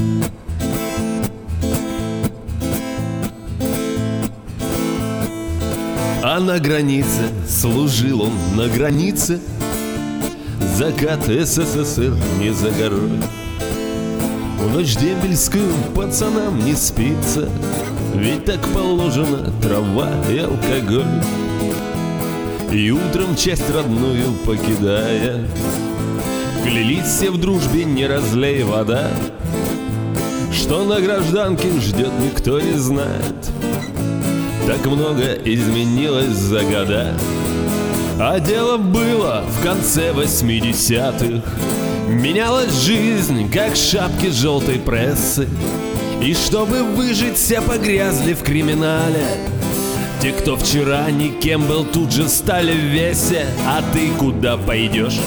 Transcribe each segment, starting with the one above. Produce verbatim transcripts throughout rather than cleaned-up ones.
А на границе служил он, на границе. Закат СССР не за горой. В ночь дембельскую пацанам не спится, ведь так положено трава и алкоголь. И утром часть родную покидая, клялись все в дружбе, не разлей вода. Что на гражданке ждет, никто не знает. Так много изменилось за года. А дело было в конце восьмидесятых. Менялась жизнь, как шапки желтой прессы. И чтобы выжить, все погрязли в криминале. Те, кто вчера никем был, тут же стали в весе. А ты куда пойдешь?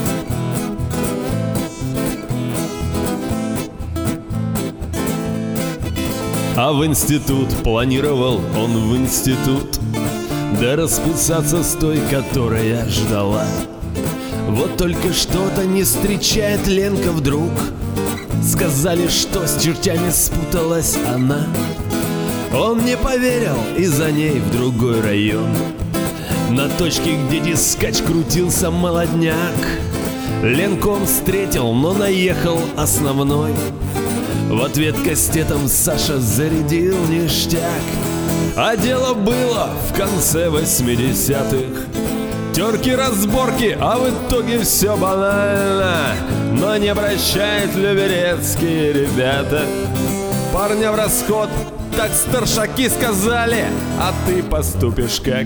А в институт планировал он в институт, да расписаться с той, которая ждала. Вот только что-то не встречает Ленка вдруг. Сказали, что с чертями спуталась она. Он не поверил и за ней в другой район, на точке, где дискач крутился молодняк. Ленку он встретил, но наехал основной. В ответ кастетом Саша зарядил ништяк. А дело было в конце восьмидесятых. Терки-разборки, а в итоге все банально. Но не прощают люберецкие ребята. Парня в расход, так старшаки сказали. А ты поступишь как?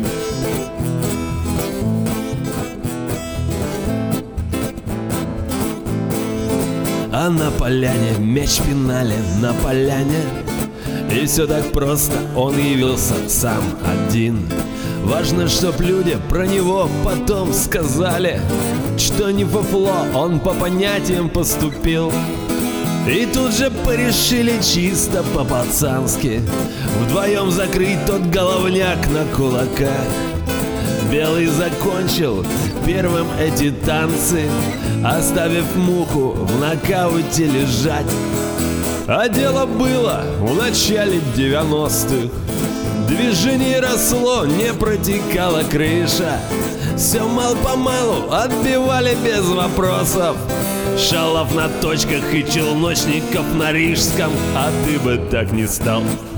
А на поляне мяч пинали, на поляне. И все так просто, он явился сам один. Важно, чтоб люди про него потом сказали, что не фуфло, он по понятиям поступил. И тут же порешили чисто по-пацански вдвоем закрыть тот головняк на кулаках. Белый закончил первым эти танцы, оставив муху в нокауте лежать. А дело было в начале девяностых. Движение росло, не протекала крыша. Все мал-помалу отбивали без вопросов. Шалов на точках и челночников на Рижском. А ты бы так не стал.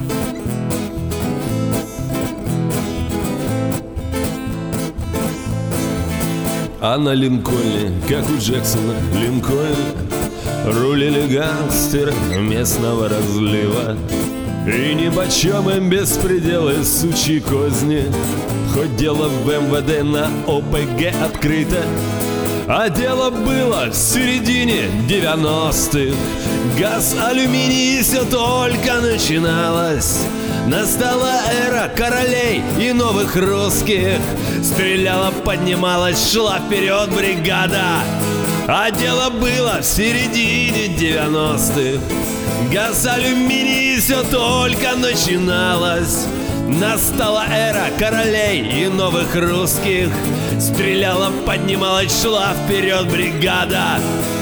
А на Линкольне, как у Джексона, Линкольне, рулили гангстеры местного разлива. И нипочем им беспределы, сучьи козни. Хоть дело в эм вэ дэ на о пэ гэ открыто. А дело было в середине девяностых. Газ, алюминий, все только начиналось. Настала эра королей и новых русских. Стреляла, поднималась, шла вперед бригада. А дело было в середине девяностых. Газ, алюминий, все только начиналось. Настала эра королей и новых русских. Стреляла, поднималась, шла вперед бригада.